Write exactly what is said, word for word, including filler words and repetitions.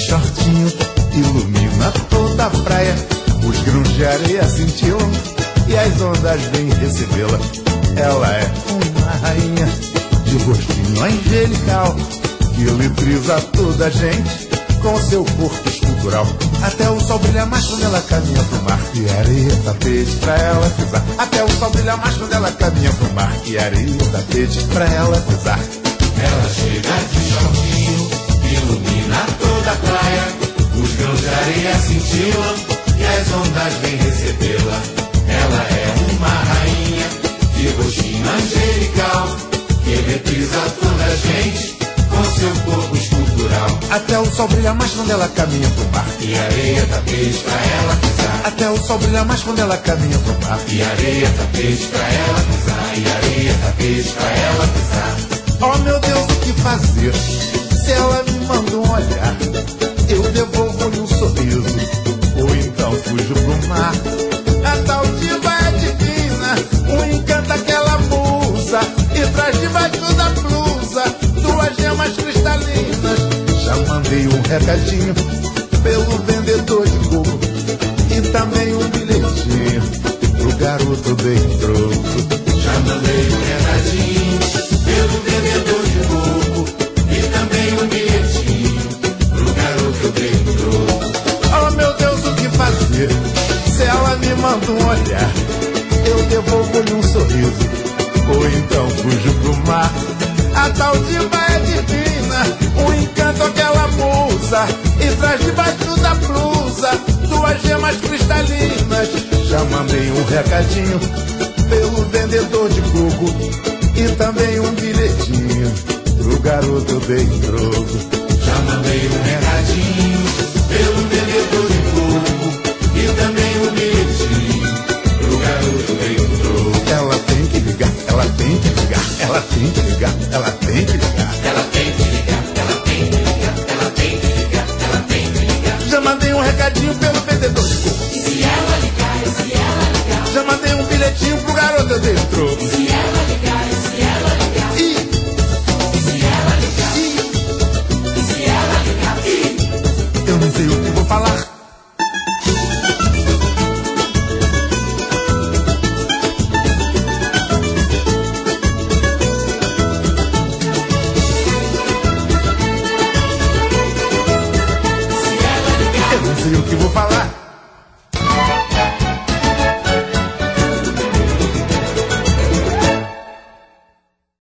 shortinho ilumina toda a praia. Os grãos de areia cintilam e as ondas vêm recebê-la. Ela é uma rainha de rostinho angelical que eletriza toda a gente com seu corpo escultural. Até o sol brilha mais quando ela caminha pro mar, e areia tapete pra ela pisar. Até o sol brilha mais quando ela caminha pro mar, e areia tapete pra ela pisar. Ela chega de shortinho, ilumina toda a praia. Os grãos de areia cintilam e as ondas vêm recebê-la. Ela é uma rainha de rostinho angelical que eletriza toda a gente com seu corpo escultural. Até o sol brilha mais quando ela caminha pro mar, e areia tapete pra ela pisar. Até o sol brilha mais quando ela caminha pro mar, e areia tapete pra ela pisar. E areia tapete pra ela pisar. Oh meu Deus, o que fazer? Se ela me manda um olhar, eu devolvo-lhe um sorriso, ou então fujo pro mar. A tal diva é divina, um encanto aquela musa, e traz debaixo da blusa duas gemas cristalinas. Já mandei um recadinho pelo vendedor de coco e também um bilhetinho pro garoto bem troco. Já mandei um recadinho pelo vendedor de coco e também um bilhetinho pro garoto bem troco. Oh meu Deus, o que fazer? Se ela me manda um olhar, eu devolvo-lhe um sorriso, ou então fujo pro mar. A tal diva é divina, um encanto aquela musa, e traz debaixo da blusa duas gemas cristalinas. Já mandei um recadinho pelo vendedor de coco e também um bilhetinho pro garoto bem troco. Já mandei um recadinho pelo vendedor de coco e também um bilhetinho pro garoto bem troco. Ela tem que ligar, ela tem que ligar, ela tem que ligar, ela tem que ligar. Ela tem que ligar, ela tem que ligar, ela tem que ligar, ela tem que ligar. Já mandei um recadinho pelo vendedor de coco. E se ela ligar, e se ela ligar? Já mandei um bilhetinho pro garoto dentro. E se ela ligar, e se ela ligar? E, E se ela ligar? e, E se ela ligar? E eu não sei o que vou falar. Eu não sei o que vou falar.